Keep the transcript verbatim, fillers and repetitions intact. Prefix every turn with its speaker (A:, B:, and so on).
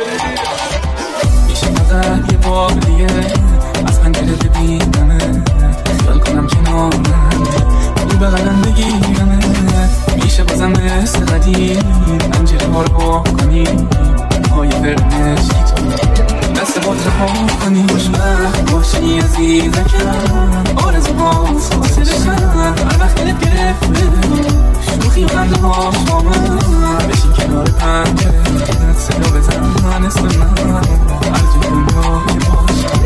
A: میشه فقط یه بار دیگه از پنجره ببینمه، خیال کنم کنارم رو بغلم بگیرمه. میشه بازم مثل قدیم پنجره ها رو با کنیم، های فرمش تو دست باد رها کنیم. خوشبخت باشی عزیزکم، آرزو ها فاصله کن، هر وقت دلت گرفته شوخی و خنده ها شامل بشین کنار پنجره، صدا بزن اسم من هر جای دنیا که باشم.